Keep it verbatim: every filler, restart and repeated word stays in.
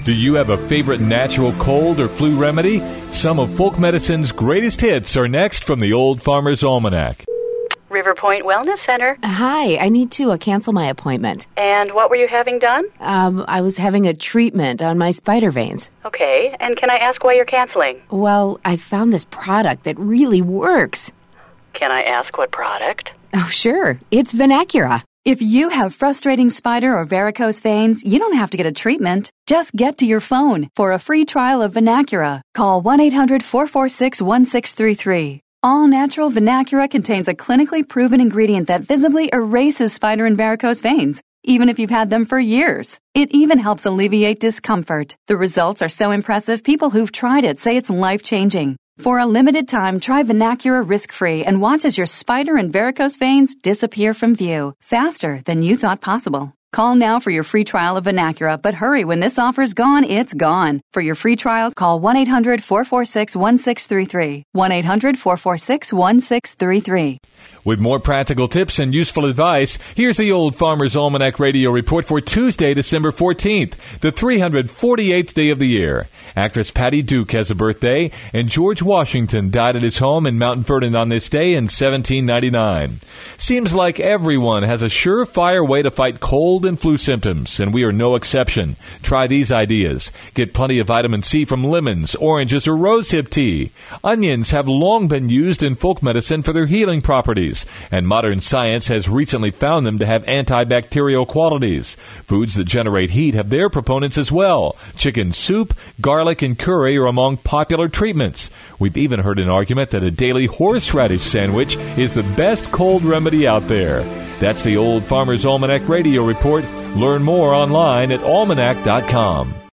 Do you have a favorite natural cold or flu remedy? Some of folk medicine's greatest hits are next from the Old Farmer's Almanac. River Point Wellness Center. Hi, I need to uh, cancel my appointment. And what were you having done? Um, I was having a treatment on my spider veins. Okay, and can I ask why you're canceling? Well, I found this product that really works. Can I ask what product? Oh, sure. It's Venacura. If you have frustrating spider or varicose veins, you don't have to get a treatment. Just get to your phone for a free trial of Venacura. Call one eight hundred four four six one six three three. All-natural Venacura contains a clinically proven ingredient that visibly erases spider and varicose veins, even if you've had them for years. It even helps alleviate discomfort. The results are so impressive, people who've tried it say it's life-changing. For a limited time, try Venacura risk-free and watch as your spider and varicose veins disappear from view faster than you thought possible. Call now for your free trial of Venacura, but hurry, when this offer's gone, it's gone. For your free trial, call one eight hundred four four six one six three three. one eight hundred four four six one six three three. With more practical tips and useful advice, here's the Old Farmer's Almanac Radio Report for Tuesday, December fourteenth, the three hundred forty-eighth day of the year. Actress Patty Duke has a birthday, and George Washington died at his home in Mount Vernon on this day in seventeen ninety-nine. Seems like everyone has a surefire way to fight cold and flu symptoms, and we are no exception. Try these ideas. Get plenty of vitamin C from lemons, oranges, or rosehip tea. Onions have long been used in folk medicine for their healing properties, and modern science has recently found them to have antibacterial qualities. Foods that generate heat have their proponents as well. Chicken soup, garlic, and curry are among popular treatments. We've even heard an argument that a daily horseradish sandwich is the best cold remedy out there. That's the Old Farmer's Almanac Radio Report. Learn more online at almanac dot com.